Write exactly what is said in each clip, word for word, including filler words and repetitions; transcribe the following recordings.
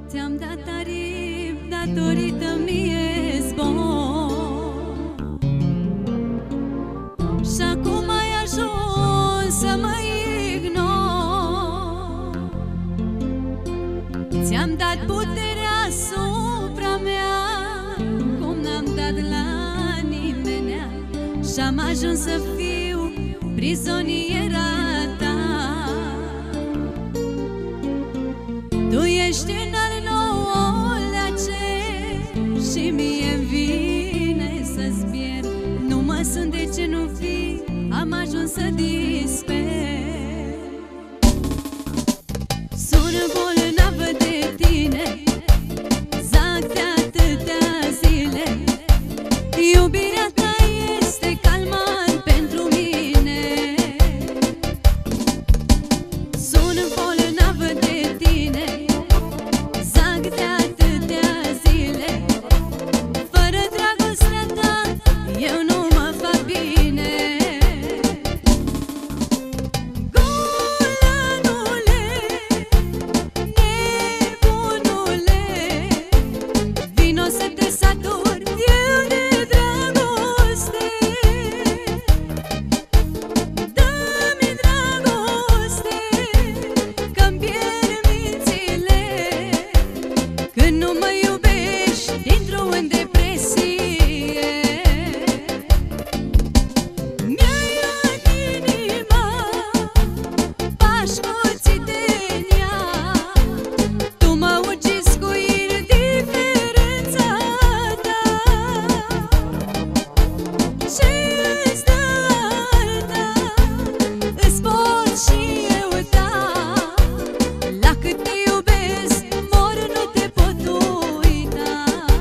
Ți-am dat tarif datorită mie zbor și acum ai ajuns să mă ignori. Ți-am dat puterea asupra mea cum n-am dat la nimenea și-am ajuns să fiu prizoniera ta. Tu ești în al nouălea cer și mie-mi vine să-ți pierd. Nu mă sunt de ce nu fi, am ajuns să disper. Sună bolnavă de tine, zac de atâtea zile. Iubirea ta este calmant pentru mine. Sună bolnavă de tine, zac de atâtea zile. Fără dragostea ta eu nu mă fac bine. Golanule, nebunule, vino să te saturi eu de dragoste. Dă-mi dragoste, că-mi pierd mințile când nu mă iubești, intru în depresie. Mi-ai luat inima, pași cuțiți în ea. Tu mă ucizi cu indiferența ta. Ce-ți dă alta, îți pot și eu da. La cât te iubesc, mor, nu te pot uita.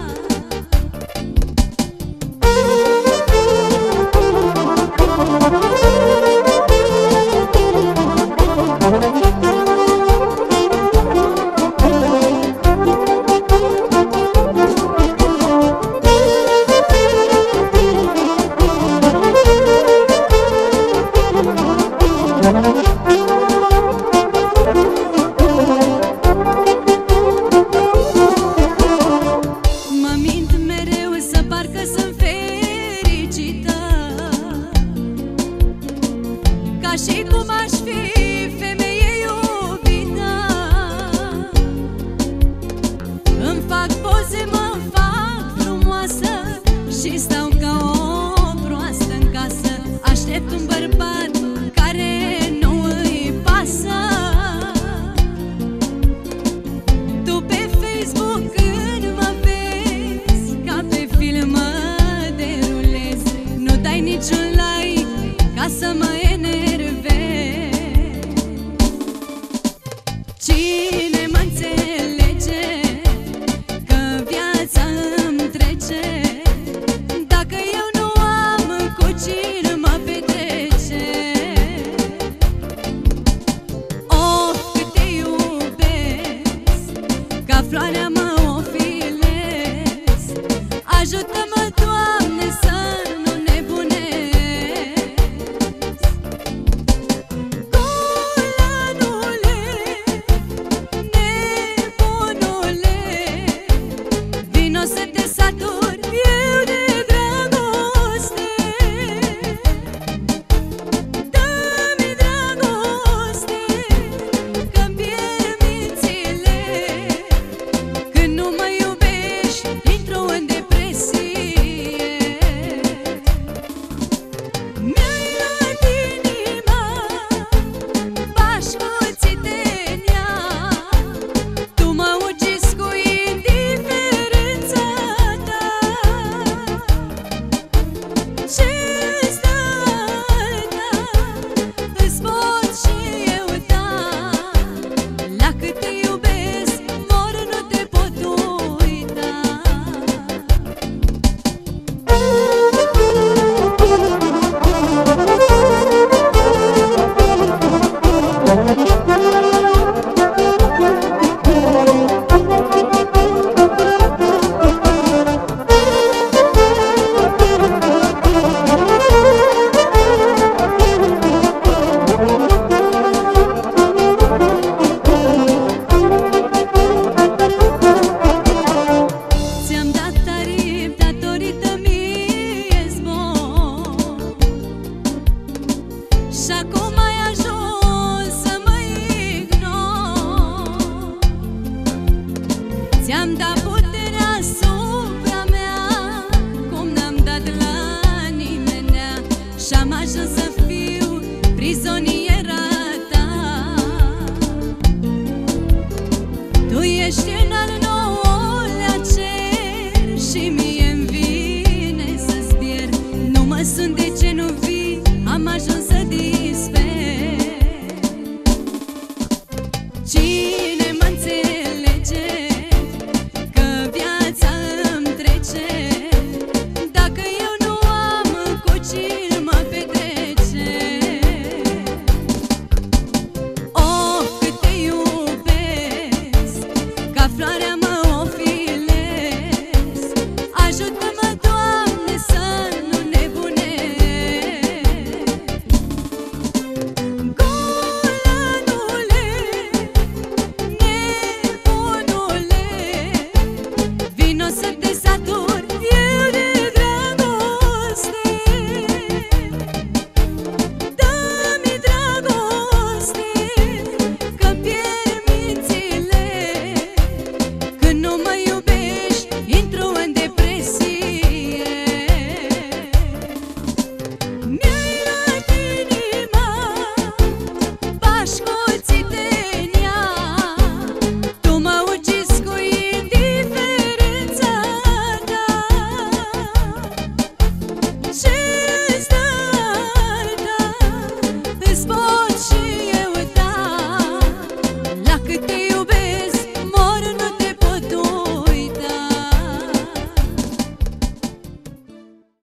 Mă mint mereu să parcă sunt fericită, ca și cum aș fi femeie iubită. Îmi fac poze, mă fac frumoasă și stau ca o proastă în casă. Aștept un bărbat care nu îi pasă. Tu pe Facebook când mă vezi, ca pe film mă derulezi. Nu dai niciun like ca să mă enervezi. Cine mă înțelege că viața îmi trece dacă eu nu am cu cine mă petrece? Oh, cât te iubesc, ca floarea mă ofilez. Ajută-mă, Doamne, să nu nebunesc. Golanule, ești